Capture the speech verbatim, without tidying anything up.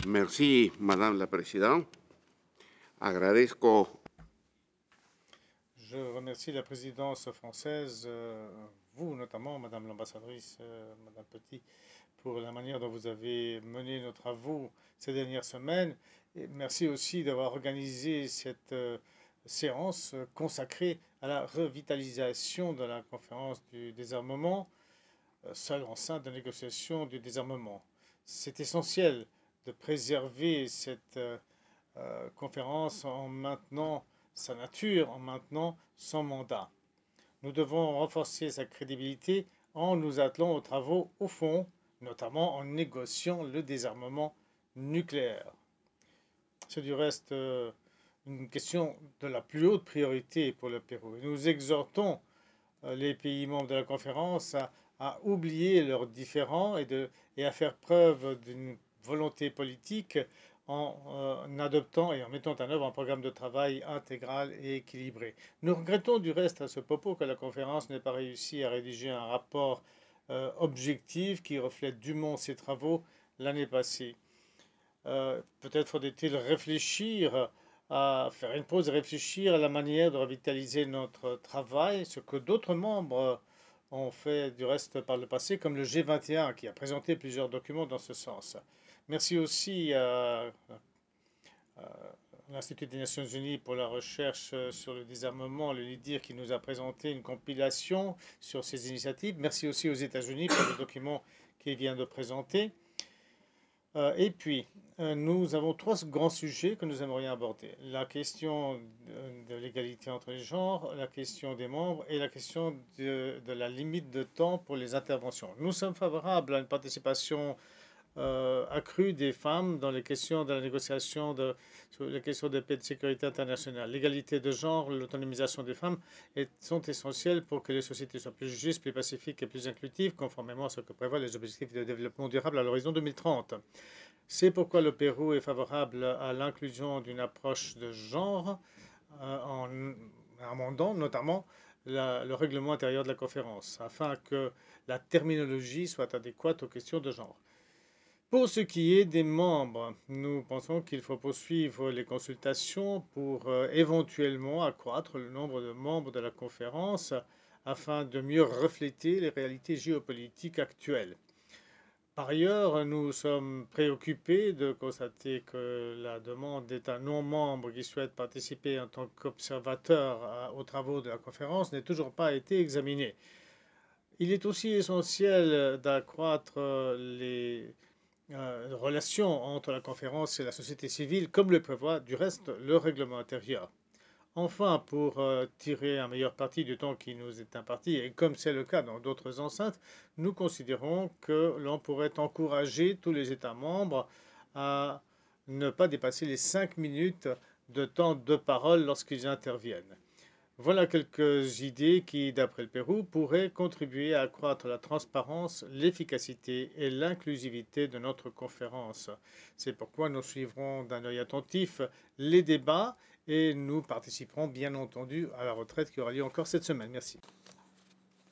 Merci, Madame la Présidente. Agradezco. Je remercie la présidence française, euh, vous notamment, Madame l'ambassadrice, euh, Madame Petit, pour la manière dont vous avez mené nos travaux ces dernières semaines. Et merci aussi d'avoir organisé cette euh, séance consacrée à la revitalisation de la conférence du désarmement, euh, seule enceinte de négociation du désarmement. C'est essentiel de préserver cette euh, euh, conférence en maintenant sa nature, en maintenant son mandat. Nous devons renforcer sa crédibilité en nous attelant aux travaux au fond, notamment en négociant le désarmement nucléaire. C'est du reste euh, une question de la plus haute priorité pour le Pérou. Nous exhortons euh, les pays membres de la conférence à, à oublier leurs différends et, de, et à faire preuve d'une volonté politique en euh, adoptant et en mettant en œuvre un programme de travail intégral et équilibré. Nous regrettons du reste à ce propos que la conférence n'ait pas réussi à rédiger un rapport euh, objectif qui reflète dûment ses travaux l'année passée. Euh, peut-être faudrait-il réfléchir à faire une pause et réfléchir à la manière de revitaliser notre travail, ce que d'autres membres ont fait du reste par le passé, comme le G vingt et un qui a présenté plusieurs documents dans ce sens. Merci aussi à, à l'Institut des Nations Unies pour la recherche sur le désarmement, le LIDIR, qui nous a présenté une compilation sur ces initiatives. Merci aussi aux États-Unis pour le document qu'il vient de présenter. Euh, et puis, euh, nous avons trois grands sujets que nous aimerions aborder. La question de, de l'égalité entre les genres, la question des membres et la question de, de la limite de temps pour les interventions. Nous sommes favorables à une participation euh, accrue des femmes dans les questions de la négociation de, sur les questions de paix et de sécurité internationale. L'égalité de genre, l'autonomisation des femmes est, sont essentielles pour que les sociétés soient plus justes, plus pacifiques et plus inclusives, conformément à ce que prévoient les objectifs de développement durable à l'horizon deux mille trente. C'est pourquoi le Pérou est favorable à l'inclusion d'une approche de genre euh, en amendant notamment la, le règlement intérieur de la conférence, afin que la terminologie soit adéquate aux questions de genre. Pour ce qui est des membres, nous pensons qu'il faut poursuivre les consultations pour euh, éventuellement accroître le nombre de membres de la conférence afin de mieux refléter les réalités géopolitiques actuelles. Par ailleurs, nous sommes préoccupés de constater que la demande d'États non membres qui souhaitent participer en tant qu'observateurs aux travaux de la conférence n'est toujours pas été examinée. Il est aussi essentiel d'accroître les euh, relations entre la conférence et la société civile, comme le prévoit du reste le règlement intérieur. Enfin, pour euh, tirer un meilleur parti du temps qui nous est imparti, et comme c'est le cas dans d'autres enceintes, nous considérons que l'on pourrait encourager tous les États membres à ne pas dépasser les cinq minutes de temps de parole lorsqu'ils interviennent. Voilà quelques idées qui, d'après le Pérou, pourraient contribuer à accroître la transparence, l'efficacité et l'inclusivité de notre conférence. C'est pourquoi nous suivrons d'un œil attentif les débats et nous participerons bien entendu à la retraite qui aura lieu encore cette semaine. Merci.